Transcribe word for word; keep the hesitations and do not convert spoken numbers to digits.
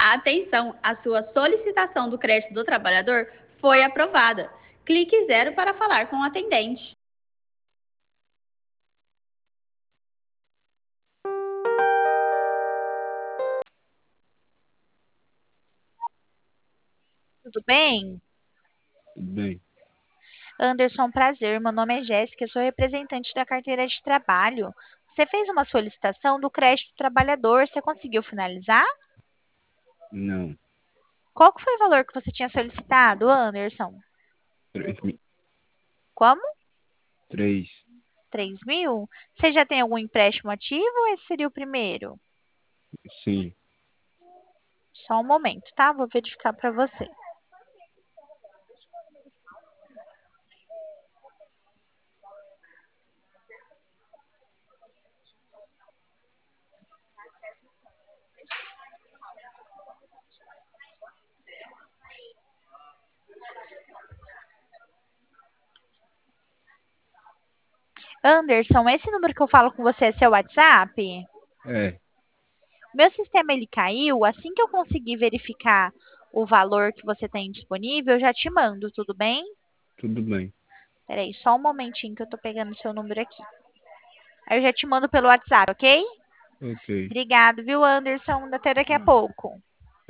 Atenção, a sua solicitação do crédito do trabalhador foi aprovada. Clique zero para falar com o atendente. Tudo bem? Tudo bem. Anderson, prazer. Meu nome é Jéssica, eu sou representante da carteira de trabalho. Você fez uma solicitação do crédito trabalhador, você conseguiu finalizar? Não. Qual que foi o valor que você tinha solicitado, Anderson? Três. mi- Como? Três. Três mil? Você já tem algum empréstimo ativo ou esse seria o primeiro? Sim. Só um momento, tá? Vou verificar para você. Anderson, esse número que eu falo com você é seu WhatsApp? É. Meu sistema ele caiu. Assim que eu conseguir verificar o valor que você tem disponível, eu já te mando, tudo bem? Tudo bem. Peraí, só um momentinho que eu tô pegando o seu número aqui. Aí eu já te mando pelo WhatsApp, ok? Ok. Obrigado, viu, Anderson? Até daqui a pouco.